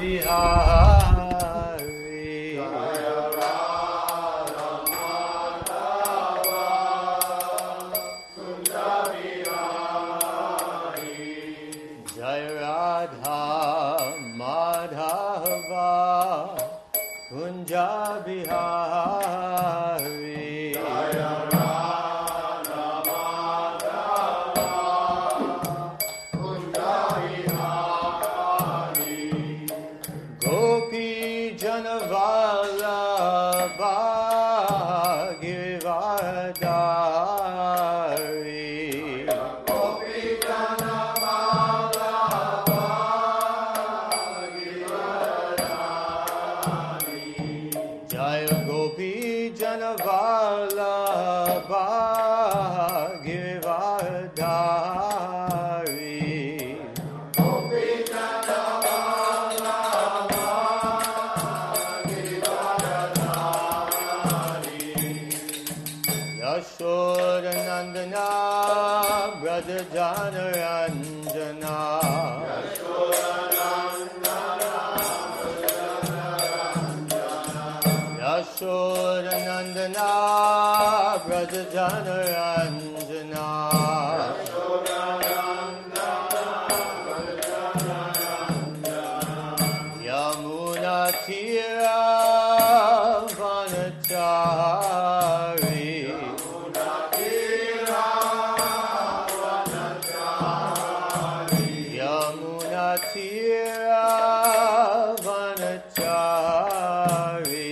Bihari. Jai Radha Madhava Kunja Bihari. Gopi Janavallabha Girivardhari. Jaya Gopi Janavallabha Girivardhari. Yashodanandana Braja Janaranjana. Yashodanandana Braja Janaranjana. Yamuna Tira Vanachari. Yamuna Tira Vanachari.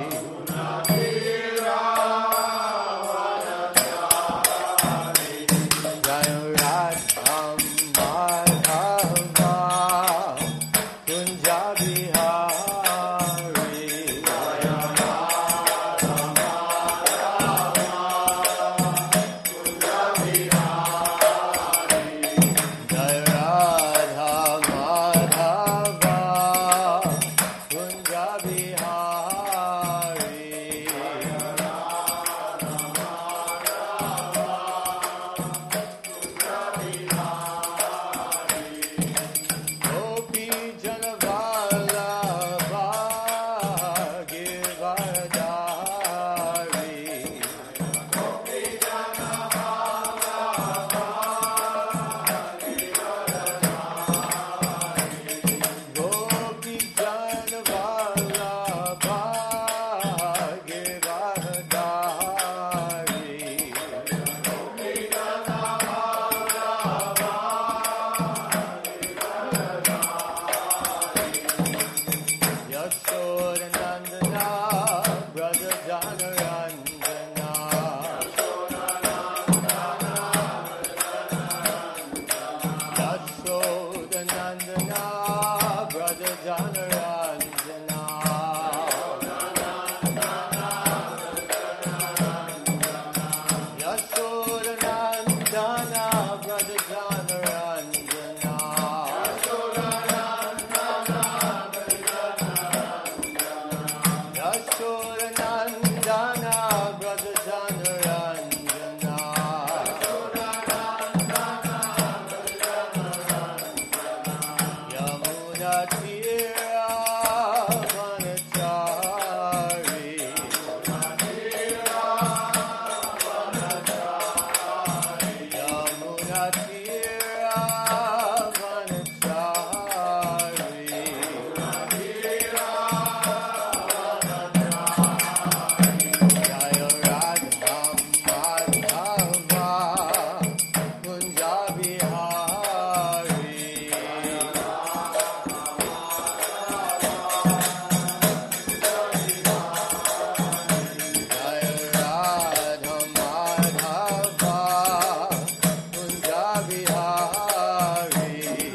Jaya Radha Madhava Kunja Bihari. Jaya Radha Madhava Kunja Bihari. Gopi Janavallabha Girivardhari. Gopi Janavallabha Girivardhari. Yashodanandana Braja Janaranjana. Yashodanandana Braja Janaranjana. Yashodanandana Braja Janaranjana. Yashodanandana Braja Janaranjana. Yamuna Tira Vanachari. Yamuna Tira Vanachari. Jaya Radha Madhava Kunja Bihari. Jaya Radha Madhava Kunja Bihari.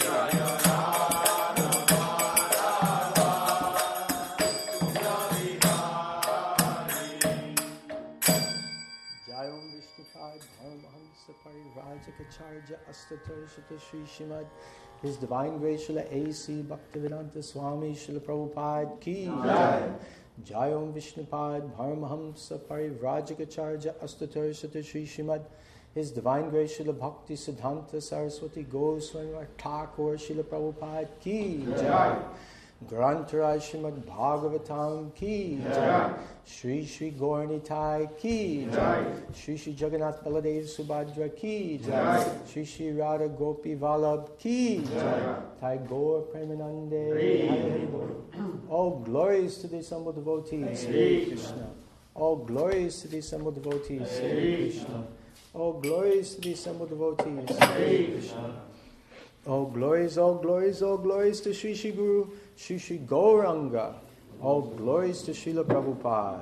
Jayom Vishnupad Paramahamsa Parivrajacharya Astatarshata Sri Srimad His Divine Grace Srila A.C. Bhaktivedanta Swami Srila Prabhupada Ki Jai. Jayom Vishnupad Paramahamsa Parivrajacharya Astatarshata Sri Srimad His Divine Grace Srila Bhakti Siddhanta Saraswati Goswami Thakur Srila Prabhupada Ki Jai. Grantaraj Srimad Bhagavatam ki jai. Shri Shri Gauranitai ki jai. Shri Shri Jagannath Baladev Subhadra ki jai. Shri Shri Radha Gopi Vallabh ki jai. Tagore Premanande. All glories to the assembled devotees. Hare Krishna. All glories to the assembled devotees. Hare Krishna. All glories to the assembled devotees. Hare Krishna. All glories, all glories, all glories to Sri Sri Guru, Sri Sri Gauranga. All glories to Srila Prabhupada.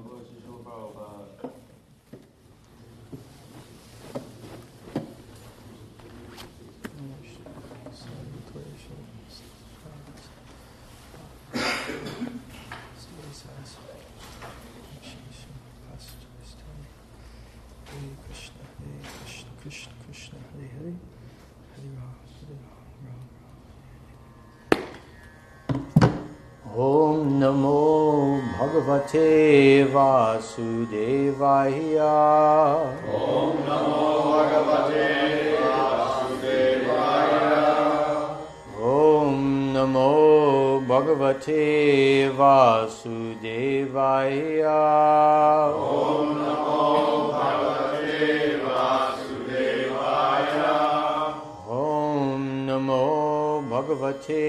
Krishna, Krishna, Hare Hare, Hare Ram, Om Namo Bhagavate Vasudevaya. Om Namo Bhagavate Vasudevaya. Om Namo Bhagavate Vasudevaya. Om Namo Bhagavate Vasudevaya. Om Namo Bhagavate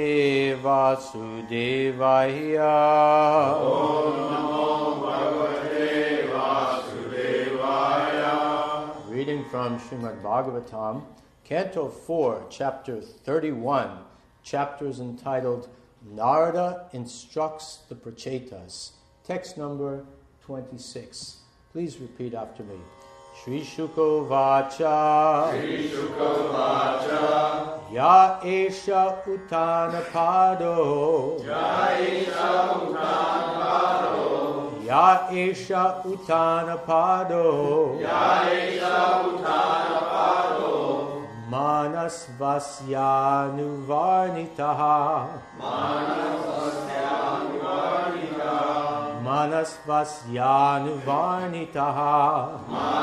Vasudevaya. Om Namo Bhagavate Vasudevaya. Reading from Srimad Bhagavatam, Canto 4, Chapter 31. Chapter is entitled Narada Instructs the Prachetas. Text number 26. Please repeat after me. Shri Shuko Vacha. Shri Shuka Vacha. Ya Esha Uttanapado. Ya Esha Uttanapado. Ya Esha Uttanapado. Ya Esha Uttanapado. Manasvasyanuvarnitaha. Manasvasyanuvarnitaha.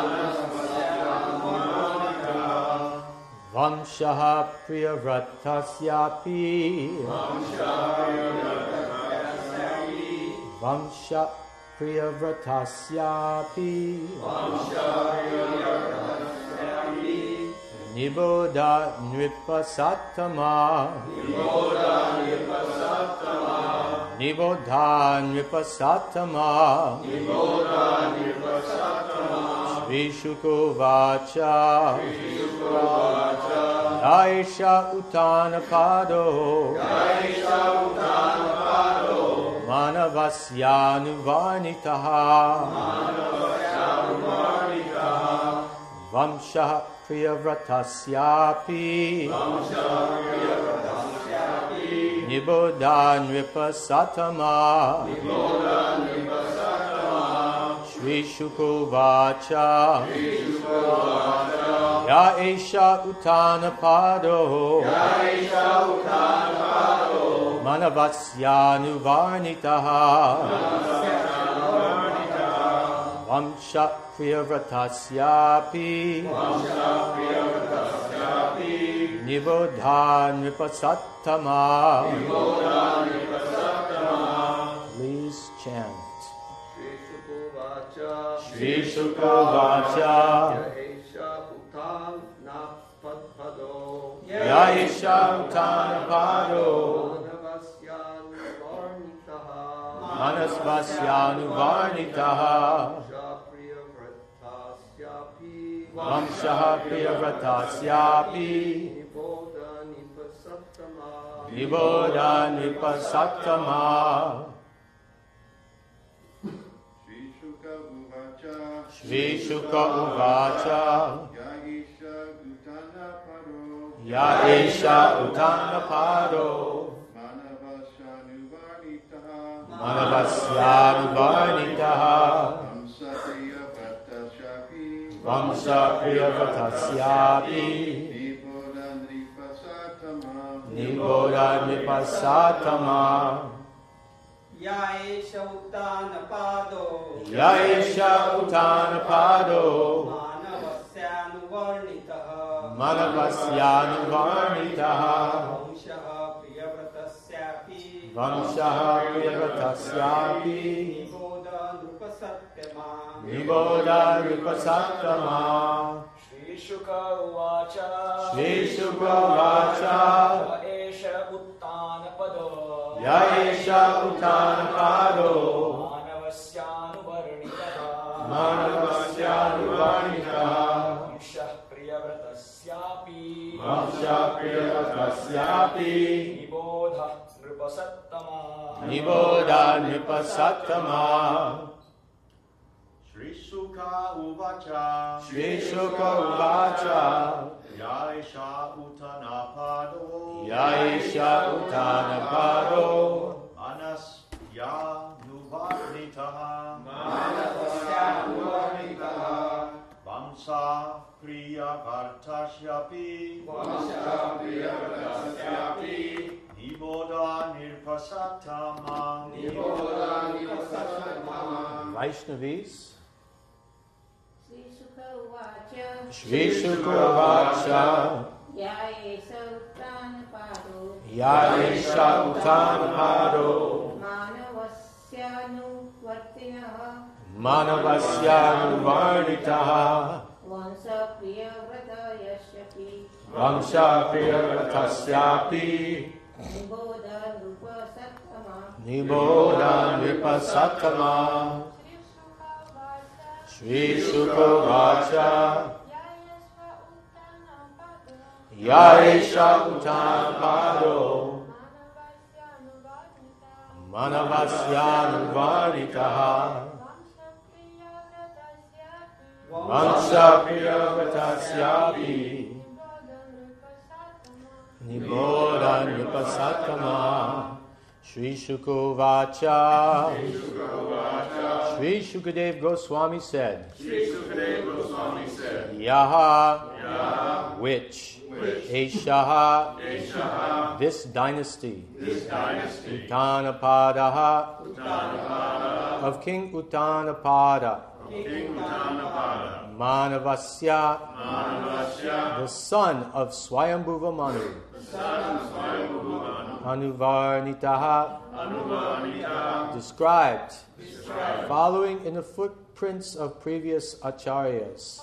Vamshaha priyavratasyapi. Vamsha priyavratasyapi. Niboda nripasatama. Niboda nripasatama. Shri Shuko Vacha. Yaisha Uttanapado. Manavasyanuvarnitaha. Vamsha priyavratasyapi. Niboda nripasatama. Shri Shuko Vacha. Ya Esha Uttanapado. Manavasyanuvarnitaha. Vamsha priyavratasyapi. Niboda nripasatama. Please chant. Shri Shuka Vacha. Ya Esha Uttanapado. Manasvasyanuvarnitaha. Vamshaha priyavratasyapi. Niboda nripasatama. Shri Shuka Uvacha. Ya Esha Uttanapado. Manavasyanuvarnitaha. Vamsha priyavratasyapi. Niboda nripasatama. Ya Esha Uttanapado. Ya Esha Uttanapado. Manavasyanuvarnitaha. Manavasyanuvarnitaha. Vamshaha priyavratasyapi. Vamshaha Priyavratasyapi Niboda Nrupasattama Niboda Nrupasattama Shri Shuka Uvacha Shri Shuka Vacha Yaesha Uttana Pado Yaesha Uttana Pado Manavasyanuvarnitaha Vamshah Priyavratasyapi Vamshaha Priyavratasyapi Niboda Nrupasattama Niboda Nrupasattama Shri Shuka Uvacha Shri Shuka Uvacha Yaesha Uttanapado Yaesha Uttanapado Anasya Nuvarnitaha Vamsa Priyavartasyapi Niboda Nirpasattama Vaishnavis Shri Shuka Uvacha Shri Shuka Vacha Yaesha Uttanapado Yaesha Uttanapado Manavasyanuvarnitaha Vamsa Priyavratasyapi Vamsha Priyavratasyapi Niboda Nrupasattama Niboda Nrupasattama Shri Shuka Vacha Yaesha Uttanapado Manavasyanuvarnitaha Vamsha Priyavratasyapi Niboda Nrupasattama Shri Shuka Vacha Shri Shukadev Goswami said Yaha which Eshaha this dynasty Uttanapadaha of King Uttanapada Manavasya the son of Swayambhuva Manu Anuvarnitaha described following in the footprints of previous acharyas.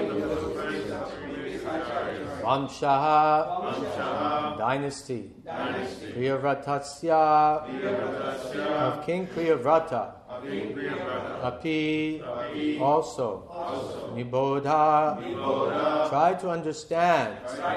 Vamshaha dynasty Priyavratasya of King Priyavrata Api also Niboda try to understand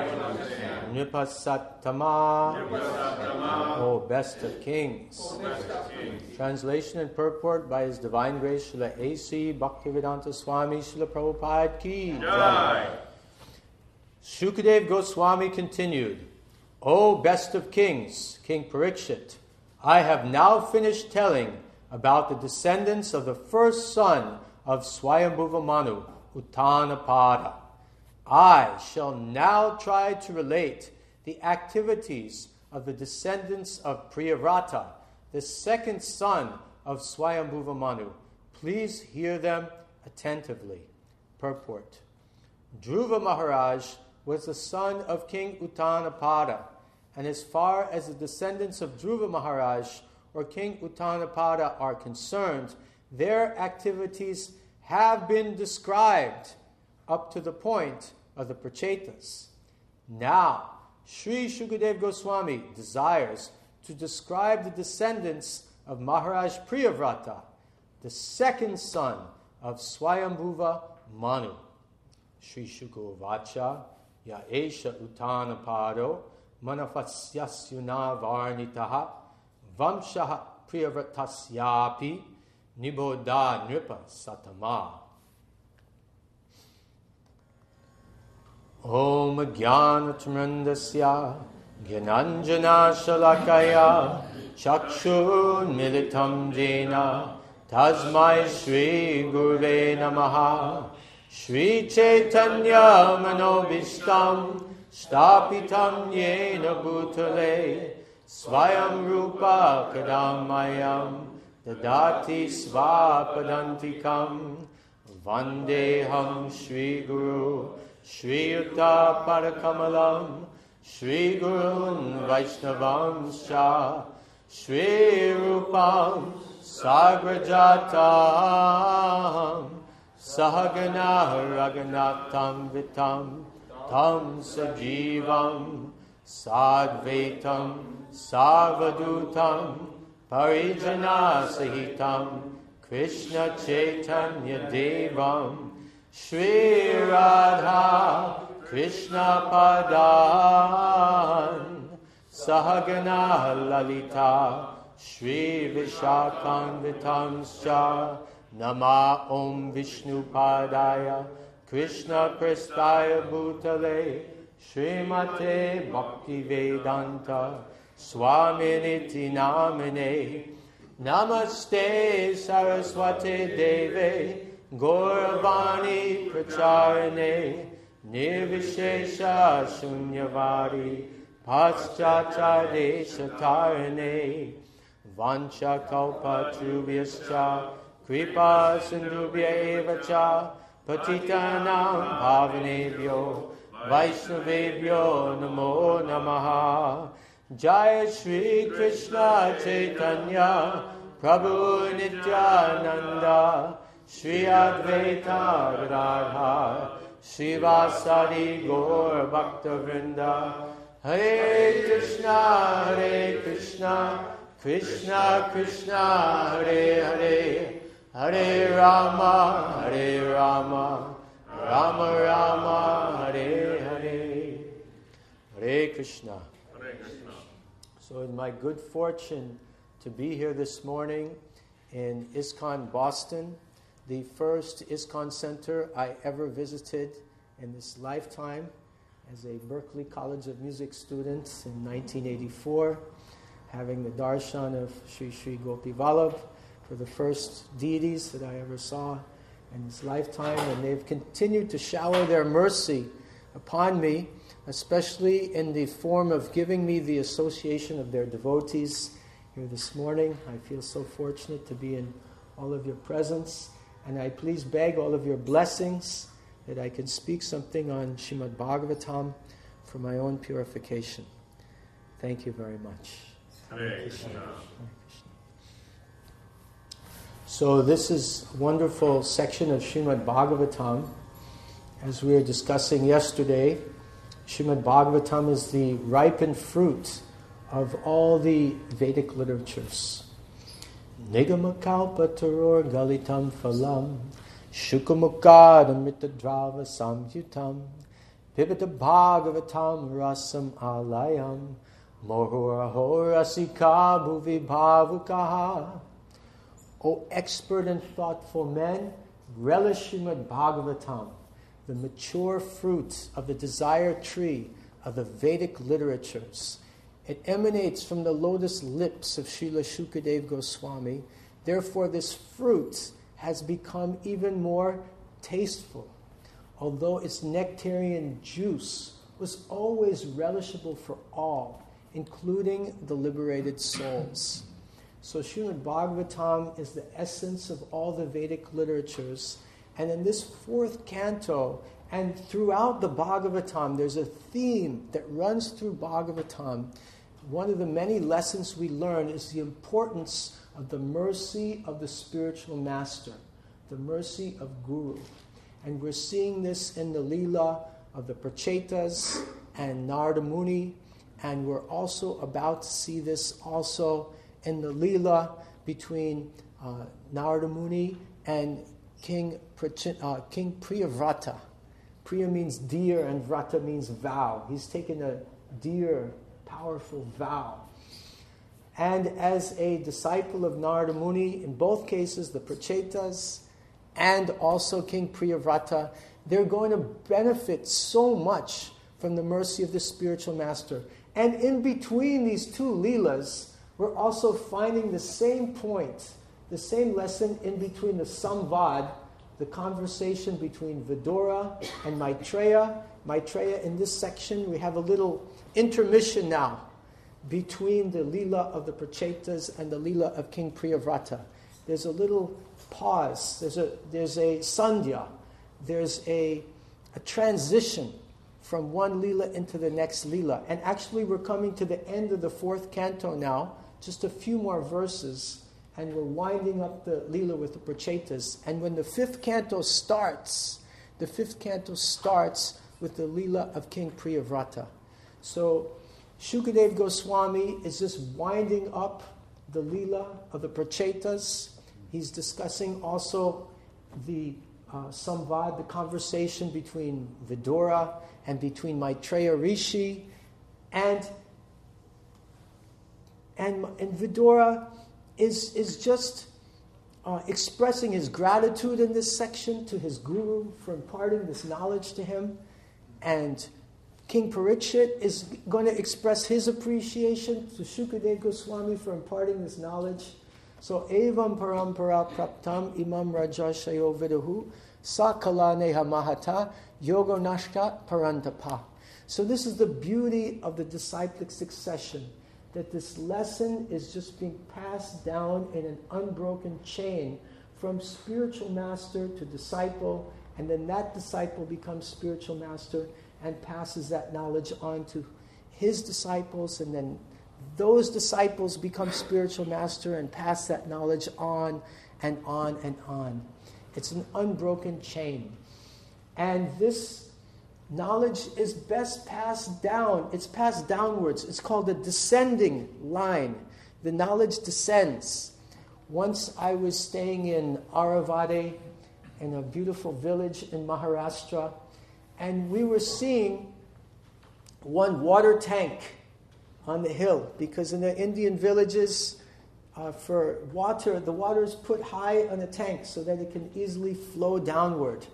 Nrupasattama O best of kings. Translation and purport by His Divine Grace Srila A.C. Bhaktivedanta Swami Srila Prabhupada Ki Jai. Shukadev Goswami continued, O best of kings, King Parikshit, I have now finished telling about the descendants of the first son of Swayambhuva Manu, Uttanapada. I shall now try to relate the activities of the descendants of Priyavrata, the second son of Swayambhuva Manu. Please hear them attentively. Purport. Dhruva Maharaj was the son of King Uttanapada, and as far as the descendants of Dhruva Maharaj or King Uttanapada are concerned, their activities have been described up to the point of the Prachetas. Now, Sri Shukadev Goswami desires to describe the descendants of Maharaj Priyavrata, the second son of Swayambhuva Manu. Sri Shuka Vacha Yaesha Uttanapado Manavasyasuna Varnitaha Vamshaha Priyavratasyapi Niboda Nripa Satama. Om Jnanatamrandasya Gyananjana Shalakaya Chakshur Militam Jena Tasmai Shri Guruve Namaha Shri Chaitanya Manobishtam Stapitam Yena Bhutale Swayam Rupa Kadamayam Dadati Svapadantikam Vandeham Shri Guru Shri Yuta Parakamalam Shri Gurun Vaishnavamscha Shri Rupam Sagrajatam Sahagana Raghunatam Vitam Tam Sajivam Sadvaitam Sarvadutam Parijana Sahitam Krishna Chaitanya Devam Shri Radha Krishna Padan Sahagana Lalita Shri Vishakhanvitamscha Nama Om Vishnu Padaya Krishna Prestaya Bhutale Srimate Bhakti Vedanta Swaminiti Namine Namaste Saraswate Deve Gauravani Pracharane Nirvishesha Shunyavadi Paschachade Shatarane Vancha Kalpa Trubhyascha Kripa Sindhubhya Evacha Patitanam Bhavanebhyo Vaishnavebhyo Namo Namaha Jai Shri Krishna Chaitanya Prabhu Nityananda Shri Advaita Gadadhar Srivasadi Gaur Bhakta Vrinda Hare Krishna Krishna Krishna Hare Hare Hare Rama Rama Rama Hare Hare Hare Krishna. So it's my good fortune to be here this morning in ISKCON Boston, the first ISKCON center I ever visited in this lifetime as a Berklee College of Music student in 1984, having the darshan of Sri Sri Gopi Vallabh for the first deities that I ever saw in this lifetime, and they've continued to shower their mercy upon me, especially in the form of giving me the association of their devotees here this morning. I feel so fortunate to be in all of your presence, and I please beg all of your blessings that I can speak something on Srimad Bhagavatam for my own purification. Thank you very much. Hare Krishna. Hare Krishna. So this is a wonderful section of Srimad Bhagavatam. As we were discussing yesterday, Srimad Bhagavatam is the ripened fruit of all the Vedic literatures. Nigamakkalpa taror galitam phalam Shukamukadamritadrava samyutam Pibata Bhagavatam rasam alayam Mohurahorasika bhuvi bhavukaha. O expert and thoughtful men, relish Srimad Bhagavatam, the mature fruit of the desire tree of the Vedic literatures. It emanates from the lotus lips of Srila Shukadev Goswami. Therefore, this fruit has become even more tasteful. Although its nectarian juice was always relishable for all, including the liberated souls. So Srimad Bhagavatam is the essence of all the Vedic literatures. And in this fourth canto, and throughout the Bhagavatam, there's a theme that runs through Bhagavatam. One of the many lessons we learn is the importance of the mercy of the spiritual master, the mercy of Guru. And we're seeing this in the Leela of the Prachetas and Narada Muni, and we're also about to see this also in the Leela between Narada Muni and King Priyavrata. Priya means dear and Vrata means vow. He's taken a dear, powerful vow. And as a disciple of Narada Muni, in both cases, the Prachetas and also King Priyavrata, they're going to benefit so much from the mercy of the spiritual master. And in between these two Leelas, we're also finding the same point, the same lesson in between the Samvad, the conversation between Vidura and Maitreya. Maitreya, in this section, we have a little intermission now between the Leela of the Prachetas and the Leela of King Priyavrata. There's a little pause. There's a sandhya. There's a transition from one Leela into the next Leela. And actually, we're coming to the end of the fourth canto now, just a few more verses, and we're winding up the Leela with the Prachetas. And when the fifth canto starts with the Leela of King Priyavrata. So Shukadev Goswami is just winding up the Leela of the Prachetas. He's discussing also the Samvad, the conversation between Vidura and between Maitreya Rishi. And Vidura is just expressing his gratitude in this section to his guru for imparting this knowledge to him. And King Parikshit is going to express his appreciation to Shukadev Goswami for imparting this knowledge. So, evam parampara praptam imam rajashayo vidahu sakala neha mahata yoga nashka parantapa. So this is the beauty of the disciplic succession, that this lesson is just being passed down in an unbroken chain from spiritual master to disciple, and then that disciple becomes spiritual master and passes that knowledge on to his disciples, and then those disciples become spiritual master and pass that knowledge on and on and on. It's an unbroken chain. And this knowledge is best passed down. It's passed downwards. It's called a descending line. The knowledge descends. Once I was staying in Aravade, in a beautiful village in Maharashtra, and we were seeing one water tank on the hill, because in the Indian villages, for water, the water is put high on a tank so that it can easily flow downward.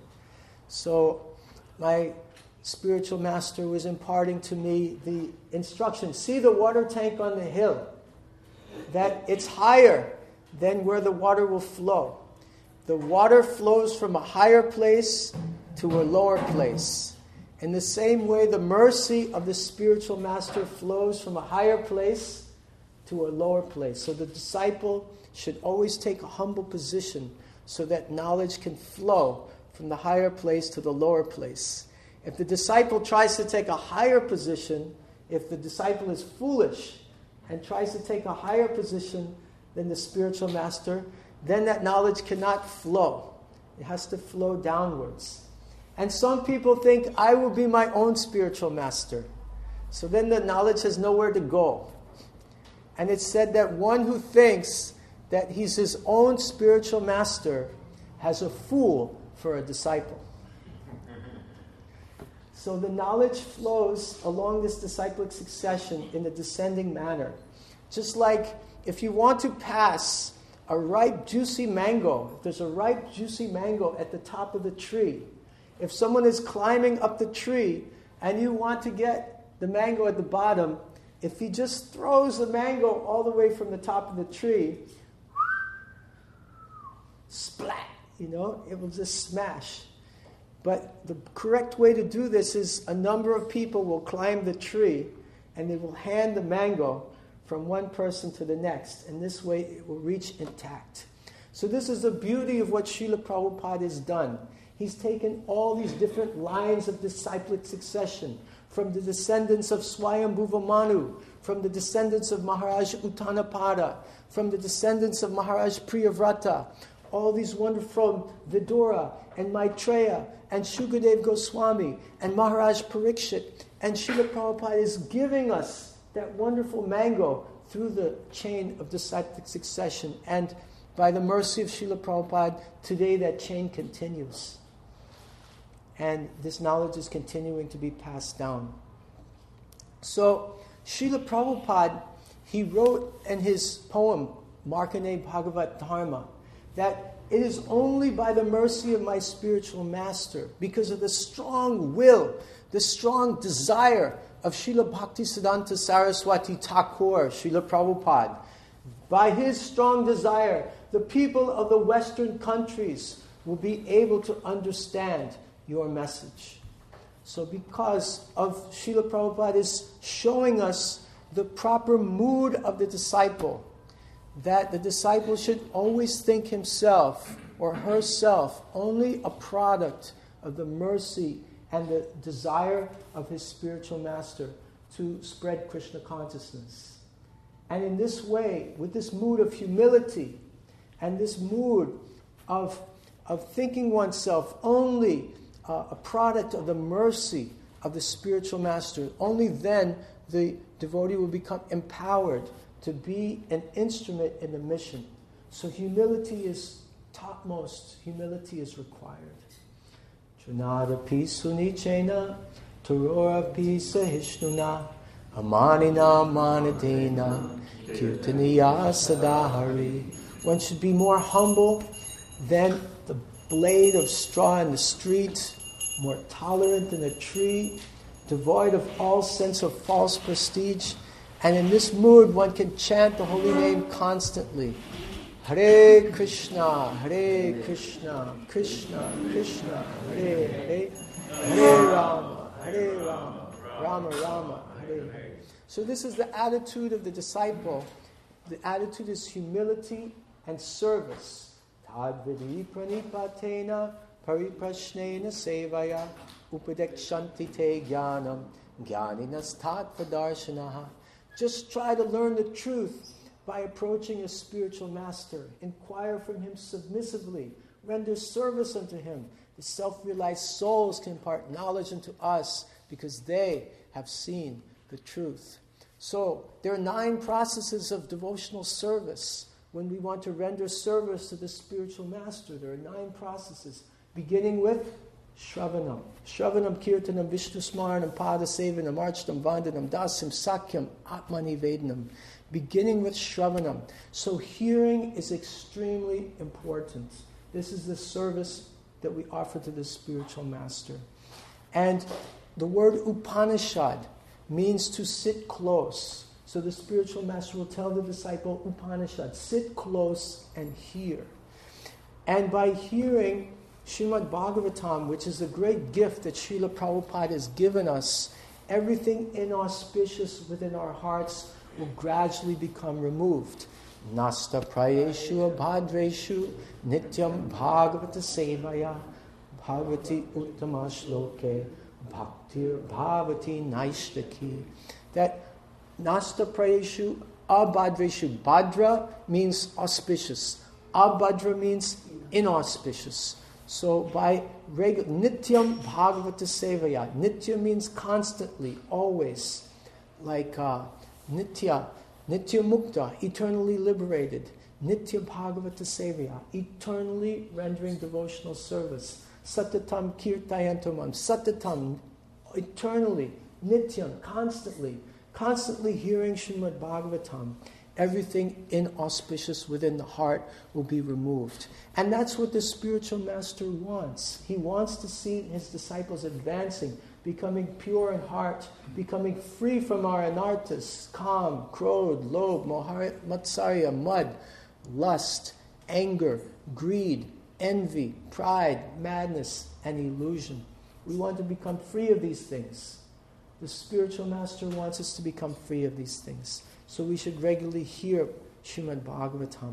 So my spiritual master was imparting to me the instruction: see the water tank on the hill, that it's higher than where the water will flow. The water flows from a higher place to a lower place. In the same way, the mercy of the spiritual master flows from a higher place to a lower place. So the disciple should always take a humble position so that knowledge can flow from the higher place to the lower place. If the disciple tries to take a higher position, if the disciple is foolish and tries to take a higher position than the spiritual master, then that knowledge cannot flow. It has to flow downwards. And some people think, I will be my own spiritual master. So then the knowledge has nowhere to go. And it's said that one who thinks that he's his own spiritual master has a fool for a disciple. So the knowledge flows along this disciplic succession in a descending manner. Just like if you want to pass a ripe, juicy mango, if there's a ripe, juicy mango at the top of the tree, if someone is climbing up the tree and you want to get the mango at the bottom, if he just throws the mango all the way from the top of the tree, splat, it will just smash. But the correct way to do this is a number of people will climb the tree and they will hand the mango from one person to the next. And this way it will reach intact. So this is the beauty of what Srila Prabhupada has done. He's taken all these different lines of disciplic succession, from the descendants of Swayambhuva Manu, from the descendants of Maharaj Uttanapada, from the descendants of Maharaj Priyavrata, all these wonderful Vidura and Maitreya and Shukadev Goswami and Maharaj Parikshit. And Srila Prabhupada is giving us that wonderful mango through the chain of disciplic succession. And by the mercy of Srila Prabhupada, today that chain continues. And this knowledge is continuing to be passed down. So, Srila Prabhupada, he wrote in his poem, Markandeya Bhagavat Dharma, that it is only by the mercy of my spiritual master, because of the strong will, the strong desire of Srila Bhaktisiddhanta Saraswati Thakur, Srila Prabhupada. By his strong desire, the people of the Western countries will be able to understand your message. So because of Srila Prabhupada is showing us the proper mood of the disciple, that the disciple should always think himself or herself only a product of the mercy and the desire of his spiritual master to spread Krishna consciousness. And in this way, with this mood of humility and this mood of thinking oneself only a product of the mercy of the spiritual master, only then the devotee will become empowered to be an instrument in the mission. So humility is topmost. Humility is required. Trunadapi sunichena, turorapi sahishnuna, amanina manadena, kirtaniya sadahari. One should be more humble than the blade of straw in the street, more tolerant than a tree, devoid of all sense of false prestige. And in this mood, one can chant the holy name constantly. Hare Krishna, Krishna Krishna, Hare Hare, Hare Rama, Rama Rama, Hare Hare. So this is the attitude of the disciple. The attitude is humility and service. Tadvidi pranipatena pariprashnena sevaya upadekshanti te jnanam jnaninas tatvadarshanaha. Just try to learn the truth by approaching a spiritual master. Inquire from him submissively. Render service unto him. The self-realized souls can impart knowledge unto us because they have seen the truth. So, there are 9 processes of devotional service. When we want to render service to the spiritual master, there are 9 processes, beginning with Shravanam. Shravanam, Kirtanam, Vishnusmaranam, Padasevanam, Archanam, Vandanam, Dasim, Sakyam, Atmanivedanam. Beginning with Shravanam. So hearing is extremely important. This is the service that we offer to the spiritual master. And the word Upanishad means to sit close. So the spiritual master will tell the disciple, Upanishad, sit close and hear. And by hearing Srimad Bhagavatam, which is a great gift that Srila Prabhupada has given us, everything inauspicious within our hearts will gradually become removed. Nasta prayeshu abhadreshu nityam bhagavata sevaya bhagavati uttama shloke bhaktir bhavati naishtaki. That nasta prayeshu abhadreshu. Bhadra means auspicious. Abhadra means inauspicious. So by nityam bhagavata sevaya. Nitya means constantly, always. Like Nitya mukta, eternally liberated. Nitya bhagavata sevaya, eternally rendering devotional service. Satatam kirtayantamam, satatam, eternally. Nityam, constantly hearing Srimad Bhagavatam. Everything inauspicious within the heart will be removed. And that's what the spiritual master wants. He wants to see his disciples advancing, becoming pure in heart, becoming free from our anarthas, kam, krodh, lobh, matsarya, mud, lust, anger, greed, envy, pride, madness, and illusion. We want to become free of these things. The spiritual master wants us to become free of these things. So we should regularly hear Srimad Bhagavatam.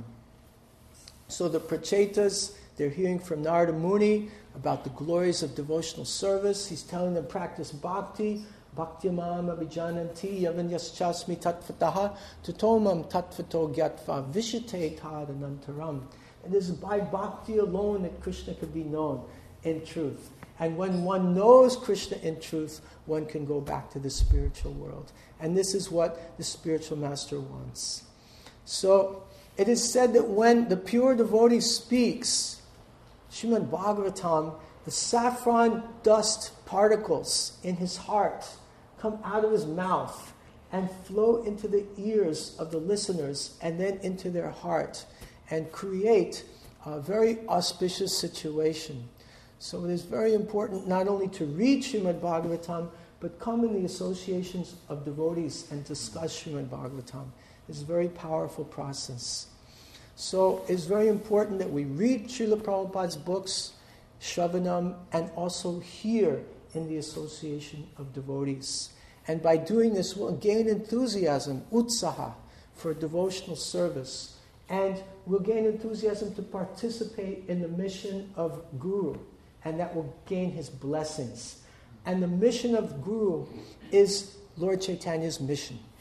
So the Prachetas, they're hearing from Narada Muni about the glories of devotional service. He's telling them practice bhakti. Bhakti-mam abhijananti yavanyaschasmi tatvataha tutomam tattvato gyatva vishite tadanantaram. And it is by bhakti alone that Krishna can be known in truth. And when one knows Krishna in truth, one can go back to the spiritual world. And this is what the spiritual master wants. So it is said that when the pure devotee speaks Srimad Bhagavatam, the saffron dust particles in his heart come out of his mouth and flow into the ears of the listeners and then into their heart and create a very auspicious situation. So it is very important not only to read Srimad Bhagavatam, but come in the associations of devotees and discuss Srimad Bhagavatam. It's a very powerful process. So it's very important that we read Srila Prabhupada's books, Shravanam, and also hear in the association of devotees. And by doing this, we'll gain enthusiasm, utsaha, for devotional service. And we'll gain enthusiasm to participate in the mission of Guru. And that will gain his blessings. And the mission of Guru is Lord Chaitanya's mission.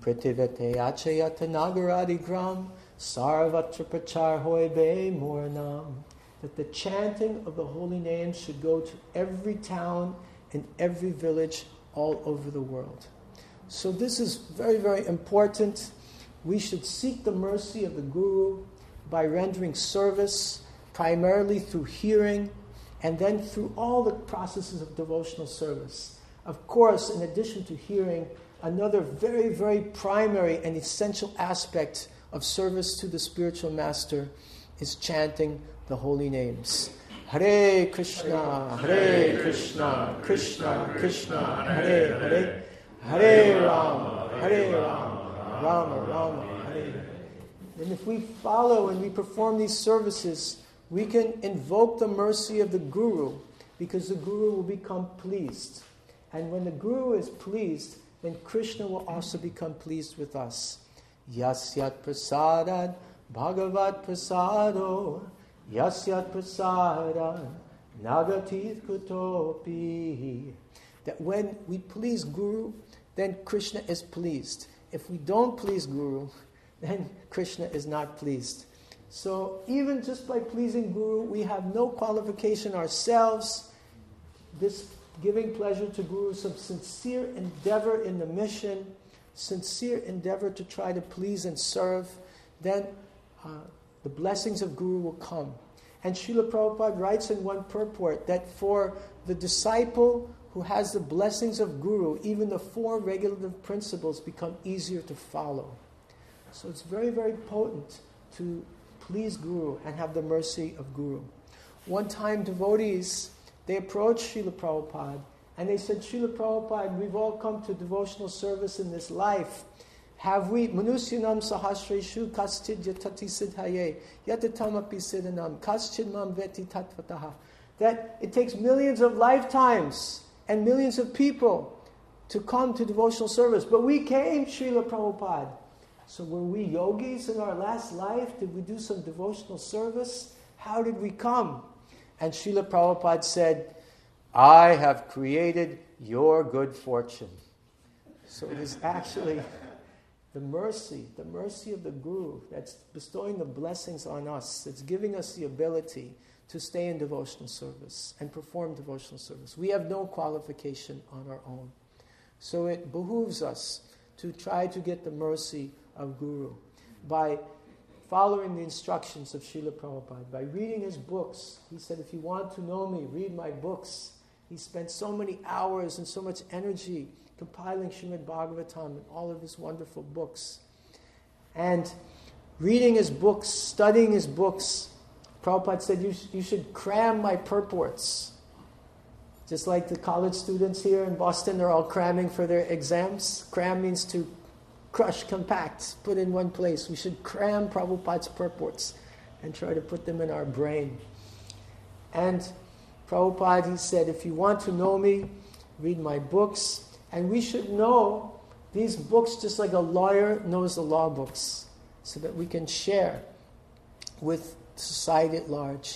Prativate achayata nagaradi gram sarvatra prachar hoy be mornam. That the chanting of the holy names should go to every town and every village all over the world. So this is very, very important. We should seek the mercy of the Guru by rendering service, primarily through hearing, and then through all the processes of devotional service. Of course, in addition to hearing, another very, very primary and essential aspect of service to the spiritual master is chanting the holy names. Hare Krishna, Krishna Krishna, Hare Hare, Hare Rama, Rama Rama, Hare Hare. And if we follow and we perform these services, we can invoke the mercy of the Guru, because the Guru will become pleased. And when the Guru is pleased, then Krishna will also become pleased with us. Yasyat prasadad bhagavat prasado, yasyat prasadad nagatit kutopi. That when we please Guru, then Krishna is pleased. If we don't please Guru, then Krishna is not pleased. So even just by pleasing Guru, we have no qualification ourselves. This giving pleasure to Guru, some sincere endeavor in the mission, sincere endeavor to try to please and serve, then the blessings of Guru will come. And Srila Prabhupada writes in one purport that for the disciple who has the blessings of Guru, even the 4 regulative principles become easier to follow. So it's very, very potent to please Guru and have the mercy of Guru. One time devotees, they approached Srila Prabhupada and they said, Srila Prabhupada, we've all come to devotional service in this life. Have we, manusyanam sahasreshu kaschid yatati siddhaye, yatitamapi siddhanam, kaschid mam veti tatvataha. That it takes millions of lifetimes and millions of people to come to devotional service. But we came, Srila Prabhupada. So were we yogis in our last life? Did we do some devotional service? How did we come? And Srila Prabhupada said, I have created your good fortune. So it is actually the mercy of the Guru that's bestowing the blessings on us, that's giving us the ability to stay in devotional service and perform devotional service. We have no qualification on our own. So it behooves us to try to get the mercy of Guru by following the instructions of Srila Prabhupada, by reading his books. He said, if you want to know me, read my books. He spent so many hours and so much energy compiling Srimad Bhagavatam and all of his wonderful books. And reading his books, studying his books, Prabhupada said, you should cram my purports. Just like the college students here in Boston, they're all cramming for their exams. Cram means to crush, compact, put in one place. We should cram Prabhupada's purports and try to put them in our brain. And Prabhupada, he said, if you want to know me, read my books. And we should know these books just like a lawyer knows the law books, so that we can share with society at large.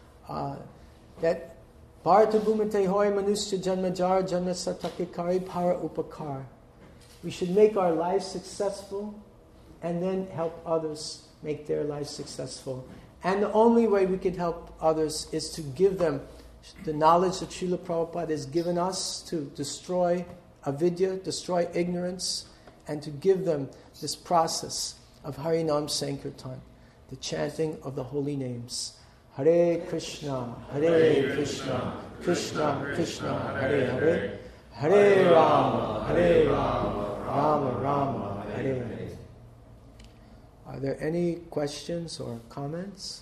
That Bharata Bhumate Hoy Manusya Janmajar Janma Satakikari Para Upakar. We should make our lives successful and then help others make their lives successful. And the only way we can help others is to give them the knowledge that Srila Prabhupada has given us to destroy avidya, destroy ignorance, and to give them this process of Harinam Sankirtan, the chanting of the holy names. Hare Krishna, Krishna Krishna, Hare Hare, Hare Rama, Rama Rama, Hare Hare. Are there any questions or comments?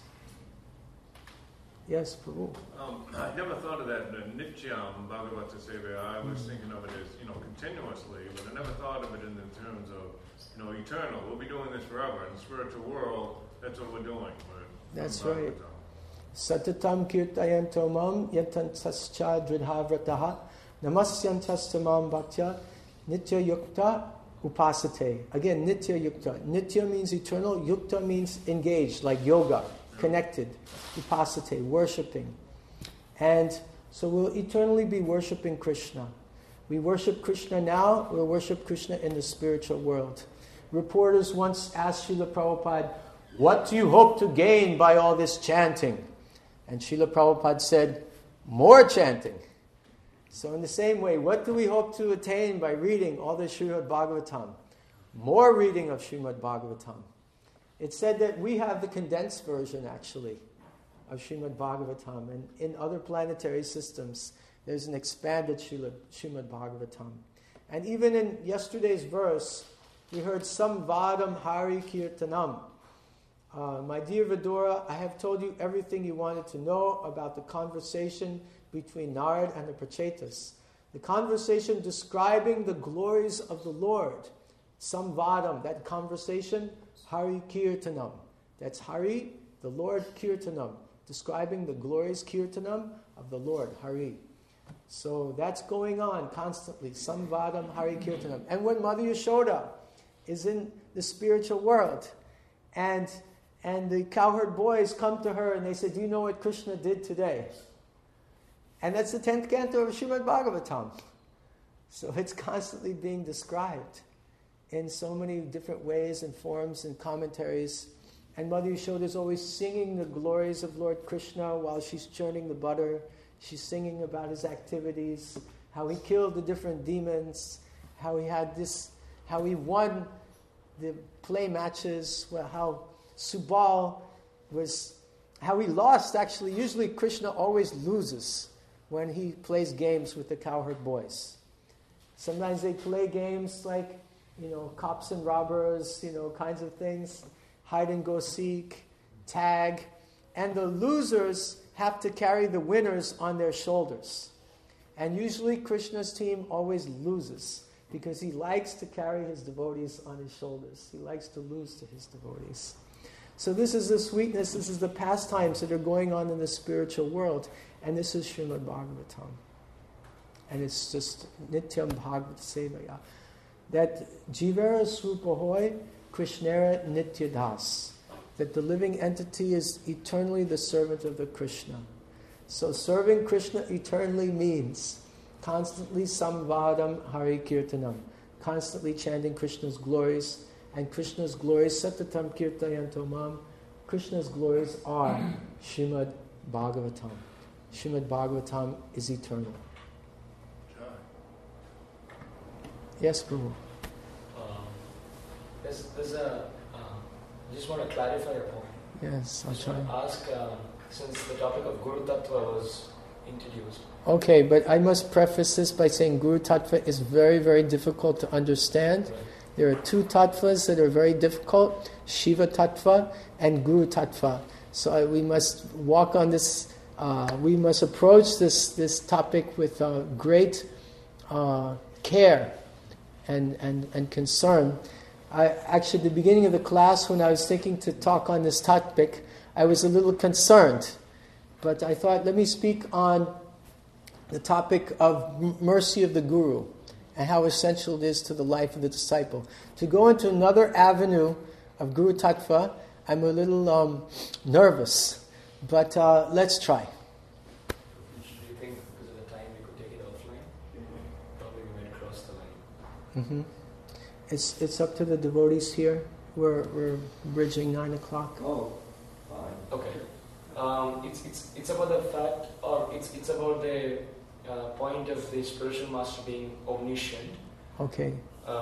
Yes, Prabhu. I never thought of that Nityam Bhagavata Sevaya. I was thinking of it as, continuously, but I never thought of it in the terms of, eternal. We'll be doing this forever. In the spiritual world, that's what we're doing. That's right. Satatam kirtayanto mam yantantascha dridhavrataha namasyantastamam bhaktya nitya yukta upasate. Again, nitya yukta. Nitya means eternal. Yukta means engaged, like yoga, connected. Upasate, worshipping. And so we'll eternally be worshipping Krishna. We worship Krishna now, we'll worship Krishna in the spiritual world. Reporters once asked Srila Prabhupada, what do you hope to gain by all this chanting? And Srila Prabhupada said, more chanting. So in the same way, what do we hope to attain by reading all the Srimad Bhagavatam? More reading of Srimad Bhagavatam. It's said that we have the condensed version, actually, of Srimad Bhagavatam. And in other planetary systems, there's an expanded Srimad Bhagavatam. And even in yesterday's verse, we heard Samvadam Hari Kirtanam. My dear Vidura, I have told you everything you wanted to know about the conversation between Narad and the Prachetas. The conversation describing the glories of the Lord. Samvadam, that conversation, Hari Kirtanam. That's Hari, the Lord Kirtanam, describing the glories Kirtanam of the Lord, Hari. So that's going on constantly. Samvadam Hari Kirtanam. And when Mother Yashoda is in the spiritual world, and the cowherd boys come to her and they say, do you know what Krishna did today? And that's the 10th canto of Srimad Bhagavatam. So it's constantly being described in so many different ways and forms and commentaries. And Mother Yashoda is always singing the glories of Lord Krishna while she's churning the butter. She's singing about his activities, how he killed the different demons, how he won the play matches, how Subal how he lost actually. Usually Krishna always loses when he plays games with the cowherd boys. Sometimes they play games like, cops and robbers, kinds of things, hide and go seek, tag, and the losers have to carry the winners on their shoulders. And usually Krishna's team always loses because he likes to carry his devotees on his shoulders. He likes to lose to his devotees. So this is the sweetness, this is the pastimes that are going on in the spiritual world. And this is Srimad Bhagavatam. And it's just Nityam Bhagavat Sevaya. That Jivara Srupahoy Krishnera Nityadas. That the living entity is eternally the servant of the Krishna. So serving Krishna eternally means constantly Samvadam Hari Kirtanam. Constantly chanting Krishna's glories. And Krishna's glories, Satatam Kirtayanto Mam. Krishna's glories are Srimad Bhagavatam. Srimad Bhagavatam is eternal. Yes, Prabhu. I just want to clarify a point. Yes, I'll try. I want to ask, since the topic of Guru Tattva was introduced. Okay, but I must preface this by saying Guru Tattva is very, very difficult to understand. Right. There are two tattvas that are very difficult, Shiva Tattva and Guru Tattva. So we must walk on this, we must approach this topic with great care and concern. Actually, at the beginning of the class, when I was thinking to talk on this topic, I was a little concerned. But I thought, let me speak on the topic of mercy of the Guru and how essential it is to the life of the disciple. To go into another avenue of Guru Tattva, I'm a little nervous. But let's try. Do you think because of the time we could take it offline? Probably we might cross the line. Mm-hmm. It's up to the devotees here. We're bridging 9 o'clock. Oh, fine. Okay. It's about the fact, or it's about the point of the spiritual master being omniscient. Okay.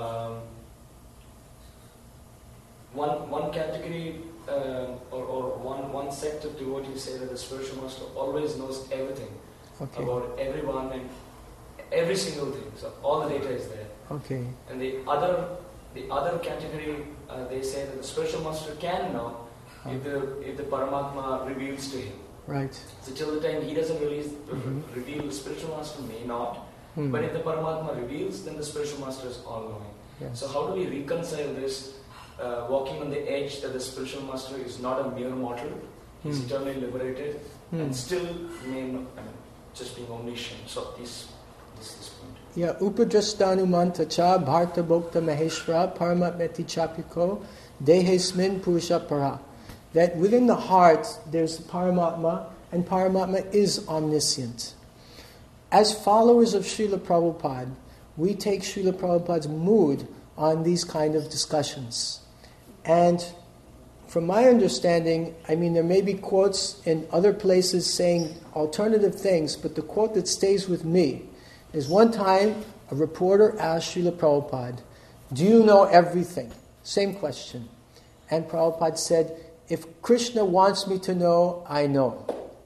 One category or one sect of devotees say that the spiritual master always knows everything about everyone and every single thing. So all the data is there. Okay. And the other category, they say that the spiritual master can know if the Paramatma reveals to him. Right. So till the time he doesn't reveal, the spiritual master may not. But if the Paramatma reveals, then the spiritual master is all-knowing. Yes. So how do we reconcile this, walking on the edge that the spiritual master is not a mere mortal, he's eternally liberated, and still just being omniscient. So this point. Yeah, Upadrastanumanta cha bharta bhokta maheshvara paramatmeti chapiko dehesmin purusha para. That within the heart there's the Paramatma, and Paramatma is omniscient. As followers of Srila Prabhupada, we take Srila Prabhupada's mood on these kind of discussions. And from my understanding, I mean, there may be quotes in other places saying alternative things, but the quote that stays with me is one time a reporter asked Srila Prabhupada, "Do you know everything?" Same question. And Prabhupada said, "If Krishna wants me to know, I know."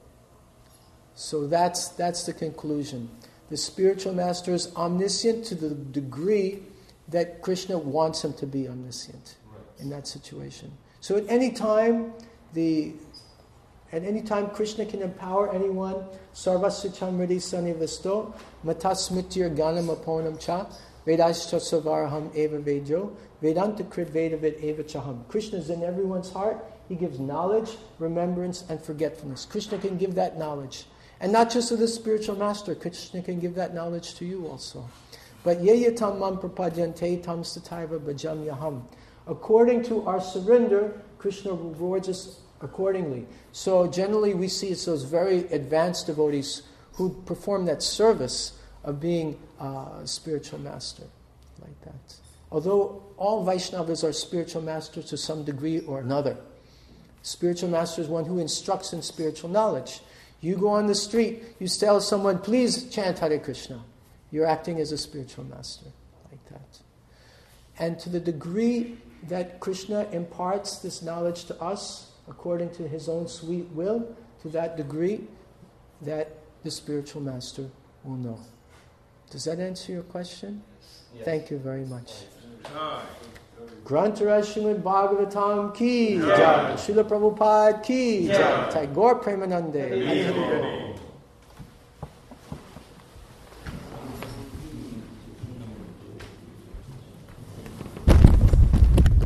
So that's the conclusion. The spiritual master is omniscient to the degree that Krishna wants him to be omniscient in that situation. So at any time Krishna can empower anyone. Sarvasya chamriti sanivasto matasmitir ganam aponam cha vedascha savaraham eva vedyo vedanta krit vedavid eva chaham. Krishna is in everyone's heart. He gives knowledge, remembrance, and forgetfulness. Krishna can give that knowledge. And not just to the spiritual master, Krishna can give that knowledge to you also. But yeyatam mam prapadyante tam sataiva bhajam yaham. According to our surrender, Krishna rewards us accordingly. So generally we see it's those very advanced devotees who perform that service of being a spiritual master, like that. Although all Vaishnavas are spiritual masters to some degree or another. Spiritual master is one who instructs in spiritual knowledge. You go on the street, you tell someone, "Please chant Hare Krishna." You're acting as a spiritual master, like that. And to the degree that Krishna imparts this knowledge to us, according to his own sweet will, to that degree that the spiritual master will know. Does that answer your question? Yes. Thank you very much. Aye. Grantara Srimad Bhagavatam ki Jai. jai. Srila Prabhupada ki Jai. jai. Tagore Premanande. Hari Hari.